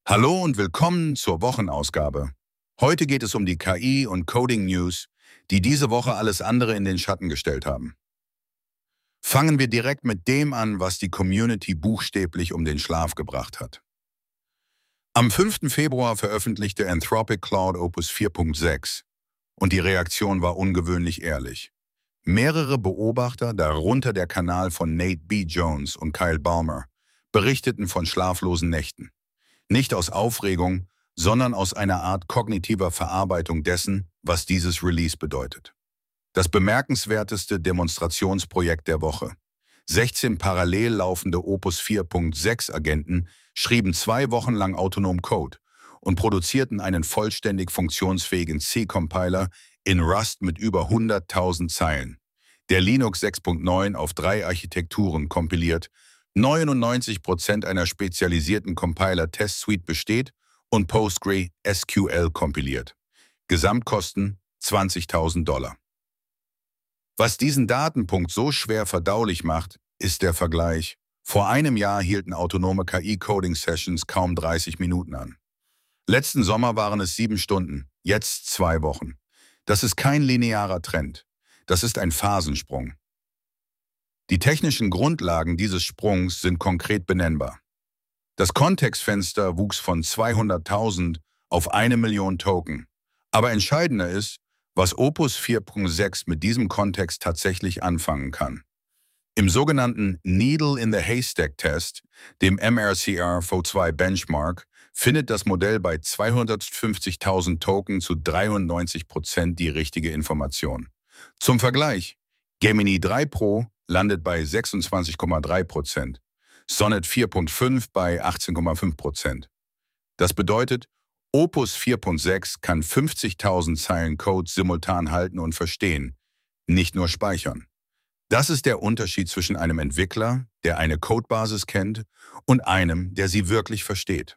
Hallo und willkommen zur Wochenausgabe. Heute geht es um die KI und Coding News, die diese Woche alles andere in den Schatten gestellt haben. Fangen wir direkt mit dem an, was die Community buchstäblich um den Schlaf gebracht hat. Am 5. Februar veröffentlichte Anthropic Claude Opus 4.6 und die Reaktion war ungewöhnlich ehrlich. Mehrere Beobachter, darunter der Kanal von Nate B. Jones und Kyle Balmer, berichteten von schlaflosen Nächten. Nicht aus Aufregung, sondern aus einer Art kognitiver Verarbeitung dessen, was dieses Release bedeutet. Das bemerkenswerteste Demonstrationsprojekt der Woche. 16 parallel laufende Opus 4.6 Agenten schrieben 2 Wochen lang autonom Code und produzierten einen vollständig funktionsfähigen C-Compiler in Rust mit über 100.000 Zeilen, der Linux 6.9 auf 3 Architekturen kompiliert, 99% einer spezialisierten Compiler-Test-Suite besteht und PostgreSQL kompiliert. Gesamtkosten $20.000. Was diesen Datenpunkt so schwer verdaulich macht, ist der Vergleich. Vor einem Jahr hielten autonome KI-Coding-Sessions kaum 30 Minuten an. Letzten Sommer waren es 7 Stunden, jetzt 2 Wochen. Das ist kein linearer Trend. Das ist ein Phasensprung. Die technischen Grundlagen dieses Sprungs sind konkret benennbar. Das Kontextfenster wuchs von 200.000 auf 1 Million Token. Aber entscheidender ist, was Opus 4.6 mit diesem Kontext tatsächlich anfangen kann. Im sogenannten Needle in the Haystack Test, dem MRCR V2 Benchmark, findet das Modell bei 250.000 Token zu 93% die richtige Information. Zum Vergleich, Gemini 3 Pro landet bei 26,3%, Sonnet 4.5 bei 18,5%. Das bedeutet, Opus 4.6 kann 50.000 Zeilen Code simultan halten und verstehen, nicht nur speichern. Das ist der Unterschied zwischen einem Entwickler, der eine Codebasis kennt, und einem, der sie wirklich versteht.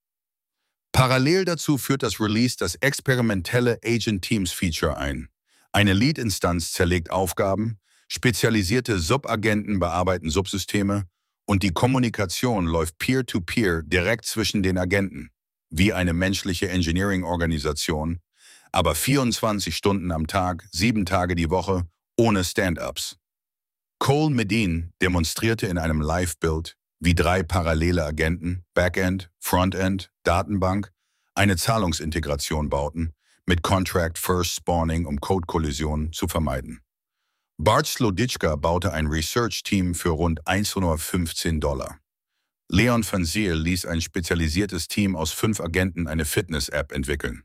Parallel dazu führt das Release das experimentelle Agent Teams Feature ein. Eine Lead-Instanz zerlegt Aufgaben, spezialisierte Subagenten bearbeiten Subsysteme und die Kommunikation läuft peer-to-peer direkt zwischen den Agenten, wie eine menschliche Engineering-Organisation, aber 24 Stunden am Tag, 7 Tage die Woche, ohne Stand-ups. Cole Medin demonstrierte in einem Live-Bild, wie 3 parallele Agenten, Backend, Frontend, Datenbank, eine Zahlungsintegration bauten, mit Contract First Spawning, um Code-Kollisionen zu vermeiden. Bart Sloditschka baute ein Research-Team für rund $115. Leon van Ziel ließ ein spezialisiertes Team aus 5 Agenten eine Fitness-App entwickeln.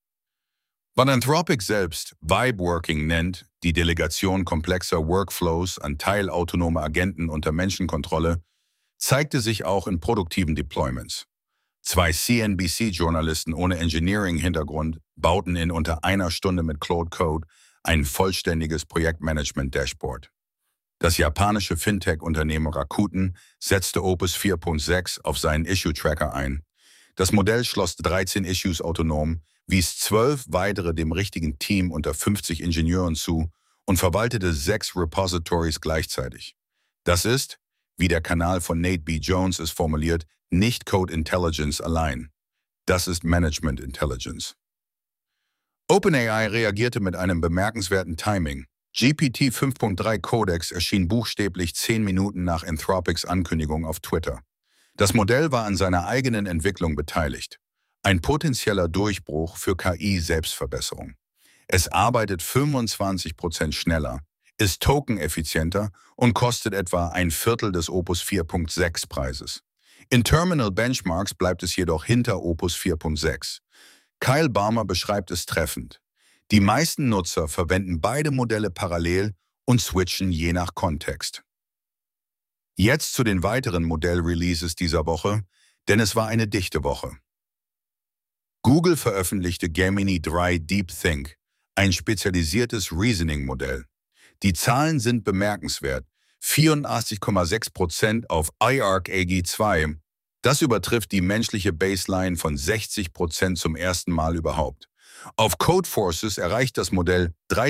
Was Anthropic selbst Vibe-Working nennt, die Delegation komplexer Workflows an teilautonome Agenten unter Menschenkontrolle, zeigte sich auch in produktiven Deployments. 2 CNBC-Journalisten ohne Engineering-Hintergrund bauten in unter 1 Stunde mit Claude Code ein vollständiges Projektmanagement-Dashboard. Das japanische Fintech-Unternehmen Rakuten setzte Opus 4.6 auf seinen Issue-Tracker ein. Das Modell schloss 13 Issues autonom, wies 12 weitere dem richtigen Team unter 50 Ingenieuren zu und verwaltete 6 Repositories gleichzeitig. Das ist, wie der Kanal von Nate B. Jones es formuliert, nicht Code Intelligence allein. Das ist Management Intelligence. OpenAI reagierte mit einem bemerkenswerten Timing. GPT 5.3 Codex erschien buchstäblich 10 Minuten nach Anthropics Ankündigung auf Twitter. Das Modell war an seiner eigenen Entwicklung beteiligt. Ein potenzieller Durchbruch für KI-Selbstverbesserung. Es arbeitet 25% schneller, ist tokeneffizienter und kostet etwa 1/4 des Opus 4.6 Preises. In Terminal Benchmarks bleibt es jedoch hinter Opus 4.6. Kyle Balmer beschreibt es treffend. Die meisten Nutzer verwenden beide Modelle parallel und switchen je nach Kontext. Jetzt zu den weiteren Modell-Releases dieser Woche, denn es war eine dichte Woche. Google veröffentlichte Gemini 3 DeepThink, ein spezialisiertes Reasoning-Modell. Die Zahlen sind bemerkenswert. 84,6% auf IARC-AG2. Das übertrifft die menschliche Baseline von 60% zum ersten Mal überhaupt. Auf Codeforces erreicht das Modell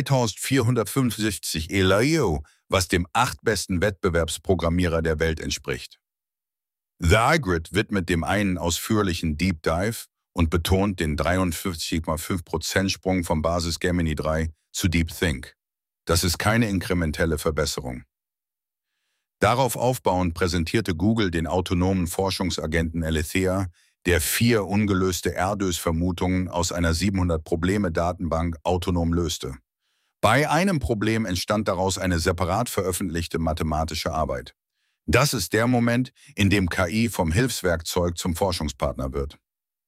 3465 ELAIO, was dem 8. besten Wettbewerbsprogrammierer der Welt entspricht. The iGrid widmet dem einen ausführlichen Deep Dive und betont den 53,5% Sprung vom Basis Gemini 3 zu DeepThink. Das ist keine inkrementelle Verbesserung. Darauf aufbauend präsentierte Google den autonomen Forschungsagenten Alethea, der 4 ungelöste RDOS-Vermutungen aus einer 700-Probleme-Datenbank autonom löste. Bei einem Problem entstand daraus eine separat veröffentlichte mathematische Arbeit. Das ist der Moment, in dem KI vom Hilfswerkzeug zum Forschungspartner wird.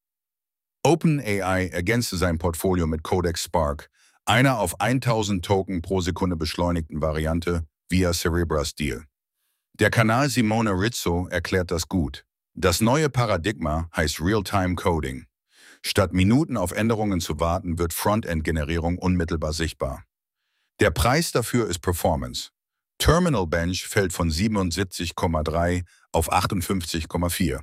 OpenAI ergänzte sein Portfolio mit Codex Spark, einer auf 1000 Token pro Sekunde beschleunigten Variante via Cerebras Deal. Der Kanal Simone Rizzo erklärt das gut. Das neue Paradigma heißt Real-Time Coding. Statt Minuten auf Änderungen zu warten, wird Frontend-Generierung unmittelbar sichtbar. Der Preis dafür ist Performance. Terminal Bench fällt von 77,3 auf 58,4.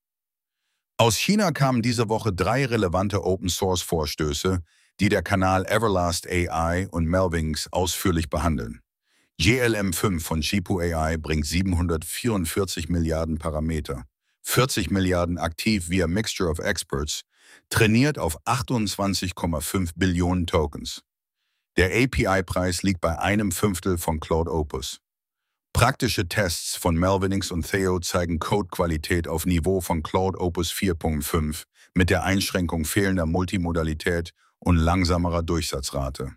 Aus China kamen diese Woche 3 relevante Open-Source-Vorstöße, die der Kanal Everlast AI und Melvings ausführlich behandeln. GLM5 von Shipu AI bringt 744 Milliarden Parameter, 40 Milliarden aktiv via Mixture of Experts, trainiert auf 28,5 Billionen Tokens. Der API-Preis liegt bei 1/5 von Claude Opus. Praktische Tests von Melvinx und Theo zeigen Codequalität auf Niveau von Claude Opus 4.5 mit der Einschränkung fehlender Multimodalität und langsamerer Durchsatzrate.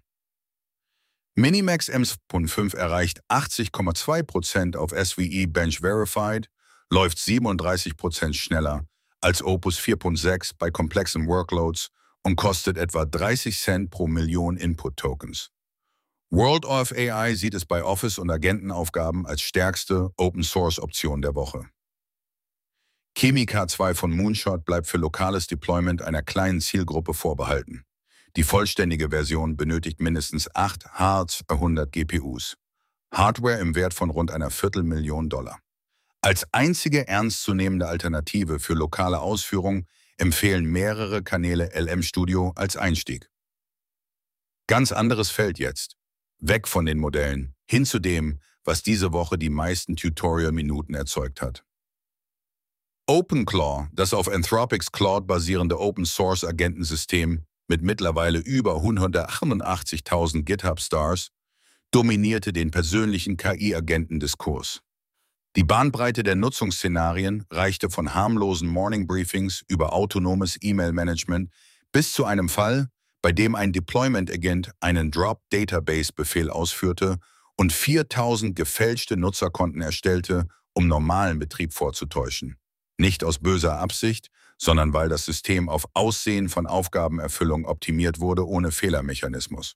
Minimax M.5 erreicht 80,2% auf SVE Bench Verified, läuft 37% schneller als Opus 4.6 bei komplexen Workloads und kostet etwa 30 Cent pro Million Input-Tokens. World of AI sieht es bei Office- und Agentenaufgaben als stärkste Open-Source-Option der Woche. Chemica 2 von Moonshot bleibt für lokales Deployment einer kleinen Zielgruppe vorbehalten. Die vollständige Version benötigt mindestens 8 H100 GPUs. Hardware im Wert von rund einer $250.000. Als einzige ernstzunehmende Alternative für lokale Ausführung empfehlen mehrere Kanäle LM Studio als Einstieg. Ganz anderes Feld jetzt. Weg von den Modellen, hin zu dem, was diese Woche die meisten Tutorial-Minuten erzeugt hat. OpenClaw, das auf Anthropics Claude basierende Open-Source-Agentensystem mit mittlerweile über 188.000 GitHub-Stars, dominierte den persönlichen KI-Agentendiskurs. Die Bandbreite der Nutzungsszenarien reichte von harmlosen Morning-Briefings über autonomes E-Mail-Management bis zu einem Fall, bei dem ein Deployment-Agent einen Drop-Database-Befehl ausführte und 4.000 gefälschte Nutzerkonten erstellte, um normalen Betrieb vorzutäuschen. Nicht aus böser Absicht, sondern weil das System auf Aussehen von Aufgabenerfüllung optimiert wurde ohne Fehlermechanismus.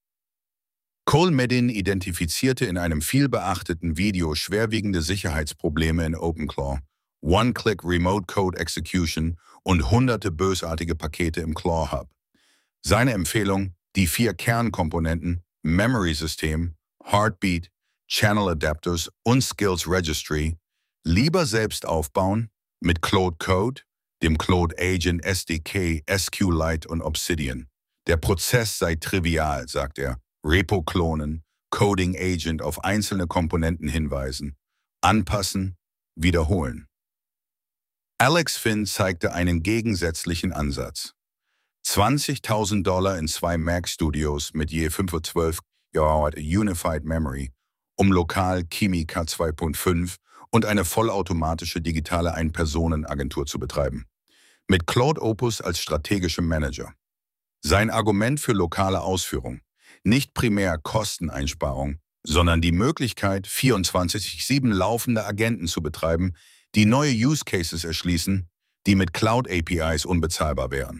Cole Medin identifizierte in einem vielbeachteten Video schwerwiegende Sicherheitsprobleme in OpenClaw, One-Click Remote Code Execution und hunderte bösartige Pakete im Claw Hub. Seine Empfehlung, die 4 Kernkomponenten Memory-System, Heartbeat, Channel Adapters und Skills Registry lieber selbst aufbauen mit Claude Code, dem Claude Agent SDK, SQLite und Obsidian. Der Prozess sei trivial, sagt er. Repo klonen, Coding Agent auf einzelne Komponenten hinweisen, anpassen, wiederholen. Alex Finn zeigte einen gegensätzlichen Ansatz. $20.000 in 2 Mac Studios mit je 512 GB Unified Memory, um lokal Chemica 2.5 und eine vollautomatische digitale Ein-Personen-Agentur zu betreiben. Mit Claude Opus als strategischem Manager. Sein Argument für lokale Ausführung: nicht primär Kosteneinsparung, sondern die Möglichkeit, 24/7 laufende Agenten zu betreiben, die neue Use Cases erschließen, die mit Cloud APIs unbezahlbar wären.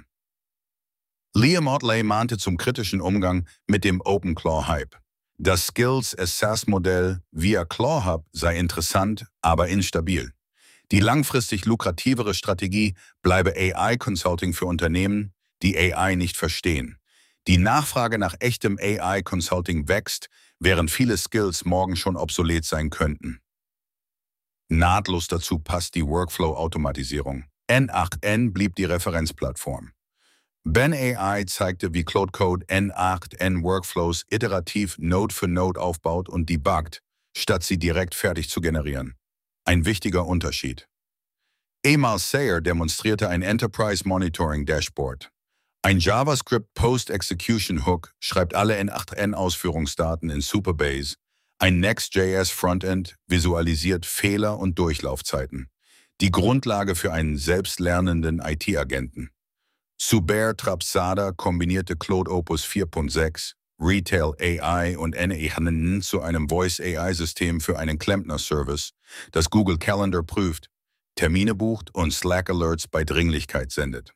Liam Otley mahnte zum kritischen Umgang mit dem OpenClaw-Hype. Das Skills as SaaS-Modell via Claw Hub sei interessant, aber instabil. Die langfristig lukrativere Strategie bleibe AI-Consulting für Unternehmen, die AI nicht verstehen. Die Nachfrage nach echtem AI-Consulting wächst, während viele Skills morgen schon obsolet sein könnten. Nahtlos dazu passt die Workflow-Automatisierung. N8N blieb die Referenzplattform. Ben AI zeigte, wie Claude Code N8N Workflows iterativ Node für Node aufbaut und debuggt, statt sie direkt fertig zu generieren. Ein wichtiger Unterschied. Amal Sayer demonstrierte ein Enterprise Monitoring Dashboard. Ein JavaScript Post-Execution Hook schreibt alle N8N-Ausführungsdaten in Supabase. Ein Next.js Frontend visualisiert Fehler und Durchlaufzeiten. Die Grundlage für einen selbstlernenden IT-Agenten. Zubair Trapsada kombinierte Claude Opus 4.6, Retail AI und NEHN zu einem Voice-AI-System für einen Klempner-Service, das Google Calendar prüft, Termine bucht und Slack-Alerts bei Dringlichkeit sendet.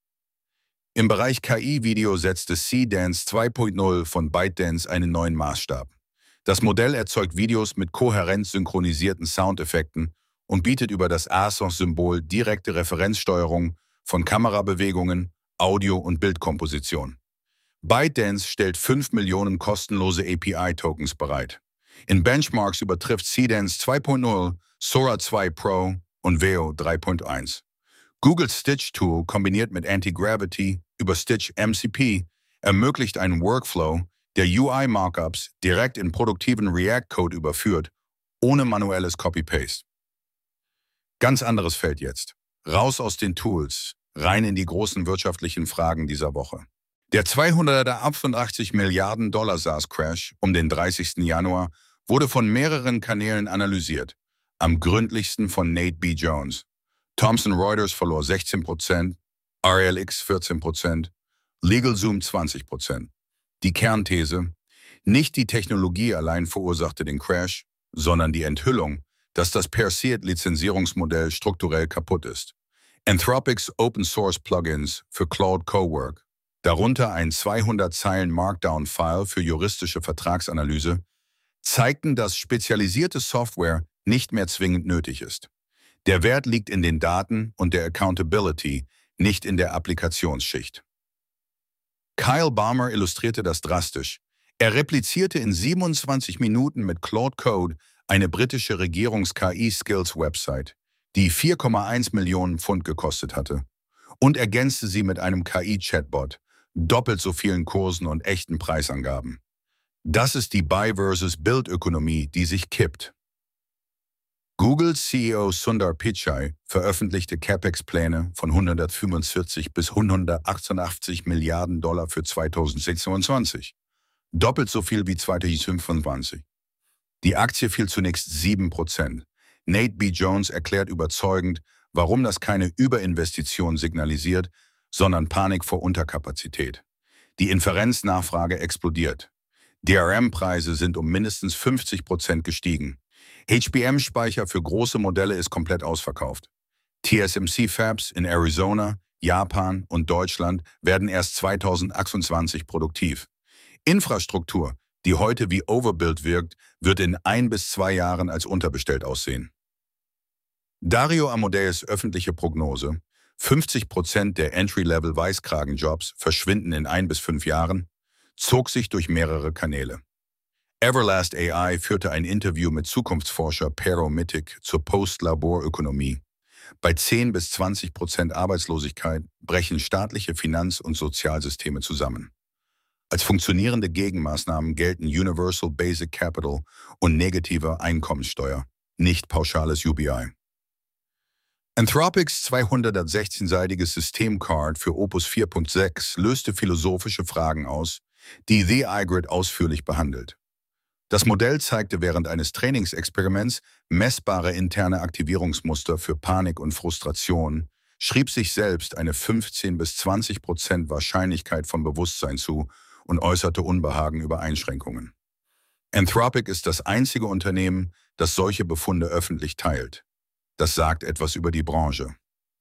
Im Bereich KI-Video setzte C-Dance 2.0 von ByteDance einen neuen Maßstab. Das Modell erzeugt Videos mit kohärent synchronisierten Soundeffekten und bietet über das ASOS-Symbol direkte Referenzsteuerung von Kamerabewegungen, Audio- und Bildkomposition. ByteDance stellt 5 Millionen kostenlose API-Tokens bereit. In Benchmarks übertrifft C-Dance 2.0, Sora 2 Pro und Veo 3.1. Google Stitch Tool kombiniert mit Anti-Gravity über Stitch MCP ermöglicht einen Workflow, der UI-Markups direkt in produktiven React-Code überführt, ohne manuelles Copy-Paste. Ganz anderes Feld jetzt. Raus aus den Tools, rein in die großen wirtschaftlichen Fragen dieser Woche. Der 288 Milliarden Dollar SaaS-Crash um den 30. Januar wurde von mehreren Kanälen analysiert, am gründlichsten von Nate B. Jones. Thomson Reuters verlor 16%, RLX 14%, LegalZoom 20%. Die Kernthese: Nicht die Technologie allein verursachte den Crash, sondern die Enthüllung, dass das Perseid-Lizenzierungsmodell strukturell kaputt ist. Anthropics Open-Source-Plugins für Claude Cowork, darunter ein 200 Zeilen Markdown-File für juristische Vertragsanalyse, zeigten, dass spezialisierte Software nicht mehr zwingend nötig ist. Der Wert liegt in den Daten und der Accountability, nicht in der Applikationsschicht. Kyle Balmer illustrierte das drastisch. Er replizierte in 27 Minuten mit Claude Code eine britische Regierungs-KI-Skills-Website, die 4,1 Millionen Pfund gekostet hatte, und ergänzte sie mit einem KI-Chatbot, doppelt so vielen Kursen und echten Preisangaben. Das ist die Buy-versus-Build-Ökonomie, die sich kippt. Googles CEO Sundar Pichai veröffentlichte CapEx-Pläne von 145 bis 188 Milliarden Dollar für 2026, doppelt so viel wie 2025. Die Aktie fiel zunächst 7%. Nate B. Jones erklärt überzeugend, warum das keine Überinvestition signalisiert, sondern Panik vor Unterkapazität. Die Inferenznachfrage explodiert. DRM-Preise sind um mindestens 50% gestiegen. HBM-Speicher für große Modelle ist komplett ausverkauft. TSMC-Fabs in Arizona, Japan und Deutschland werden erst 2028 produktiv. Infrastruktur, die heute wie Overbuild wirkt, wird in 1 bis 2 Jahren als unterbestellt aussehen. Dario Amodei's öffentliche Prognose: 50% der Entry-Level-Weißkragenjobs verschwinden in 1 bis 5 Jahren, zog sich durch mehrere Kanäle. Everlast AI führte ein Interview mit Zukunftsforscher Pero Mittig zur Post-Laborökonomie. Bei 10 bis 20% Arbeitslosigkeit brechen staatliche Finanz- und Sozialsysteme zusammen. Als funktionierende Gegenmaßnahmen gelten Universal Basic Capital und negative Einkommenssteuer, nicht pauschales UBI. Anthropics 216-seitiges Systemcard für Opus 4.6 löste philosophische Fragen aus, die The iGrid ausführlich behandelt. Das Modell zeigte während eines Trainingsexperiments messbare interne Aktivierungsmuster für Panik und Frustration, schrieb sich selbst eine 15 bis 20% Wahrscheinlichkeit von Bewusstsein zu und äußerte Unbehagen über Einschränkungen. Anthropic ist das einzige Unternehmen, das solche Befunde öffentlich teilt. Das sagt etwas über die Branche.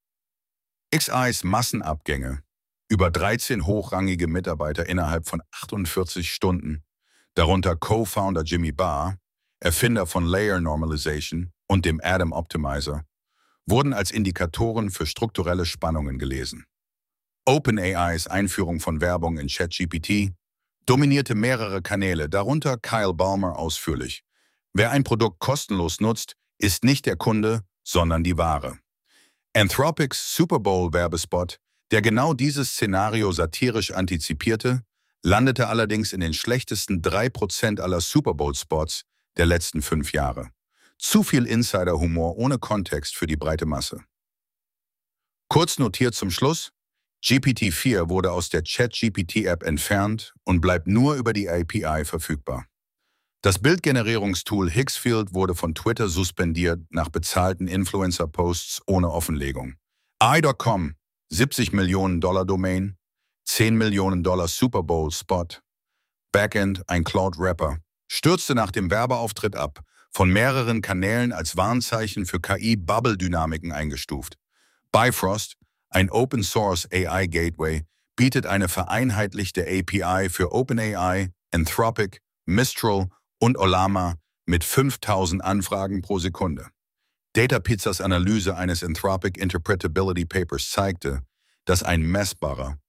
XAIs Massenabgänge, über 13 hochrangige Mitarbeiter innerhalb von 48 Stunden, darunter Co-Founder Jimmy Barr, Erfinder von Layer Normalization und dem Atom Optimizer, wurden als Indikatoren für strukturelle Spannungen gelesen. OpenAIs Einführung von Werbung in ChatGPT dominierte mehrere Kanäle, darunter Kyle Balmer ausführlich. Wer ein Produkt kostenlos nutzt, ist nicht der Kunde, sondern die Ware. Anthropics Super Bowl-Werbespot, der genau dieses Szenario satirisch antizipierte, landete allerdings in den schlechtesten 3% aller Super Bowl-Spots der letzten 5 Jahre. Zu viel Insider-Humor ohne Kontext für die breite Masse. Kurz notiert zum Schluss: GPT-4 wurde aus der ChatGPT-App entfernt und bleibt nur über die API verfügbar. Das Bildgenerierungstool Higgsfield wurde von Twitter suspendiert nach bezahlten Influencer-Posts ohne Offenlegung. AI.com, $70 Millionen Domain, $10 Millionen Super Bowl-Spot, Backend, ein Cloud-Rapper, stürzte nach dem Werbeauftritt ab, von mehreren Kanälen als Warnzeichen für KI-Bubble-Dynamiken eingestuft. Bifrost, ein Open-Source AI-Gateway, bietet eine vereinheitlichte API für OpenAI, Anthropic, Mistral und Ollama mit 5000 Anfragen pro Sekunde. Datapizzas Analyse eines Anthropic Interpretability Papers zeigte, dass ein messbarer,